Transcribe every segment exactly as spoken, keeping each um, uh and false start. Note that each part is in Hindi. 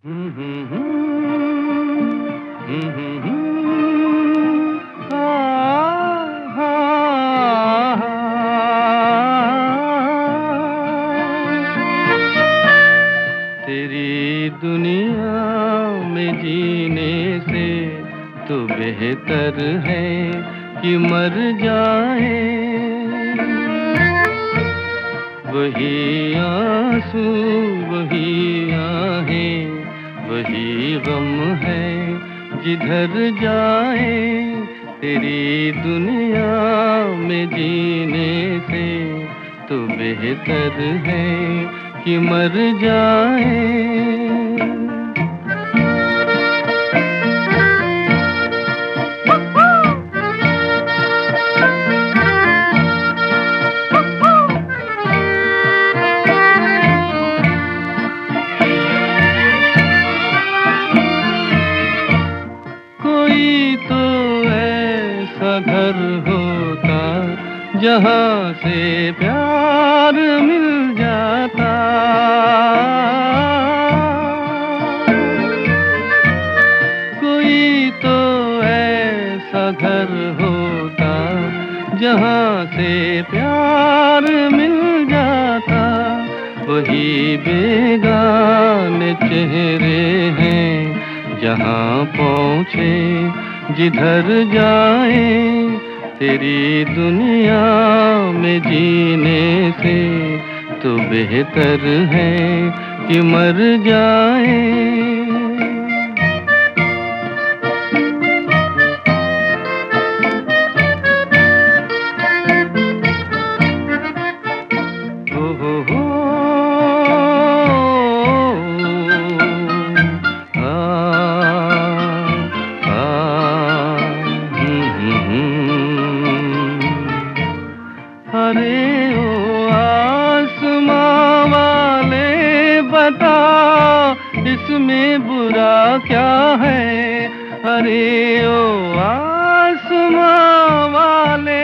हम्म हम्म हम्म, हम्म हम्म हम्म, आ, हा, हा, तेरी दुनिया में जीने से तो बेहतर है कि मर जाए। वही आंसू वही आहें वही गम है जिधर जाए। तेरी दुनिया में जीने से तो बेहतर है कि मर जाए। कोई तो ऐसा घर होता जहाँ से प्यार मिल जाता। कोई तो ऐसा घर होता जहाँ से प्यार मिल जाता। वही बेगाने चेहरे हैं जहाँ पहुँचे जिधर जाए। तेरी दुनिया में जीने से तो बेहतर है कि मर जाए। हो हो हो अरे ओ आसमां वाले बता इसमें बुरा क्या है। अरे ओ आसमां वाले,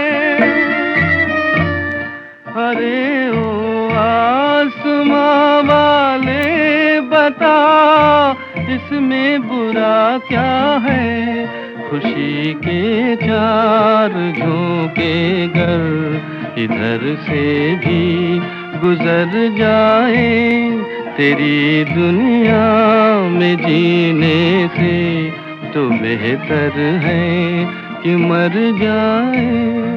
अरे ओ आसमां वाले बता इसमें बुरा क्या है। खुशी के चार झोंके गर इधर से भी गुजर जाए। तेरी दुनिया में जीने से तो बेहतर है कि मर जाए।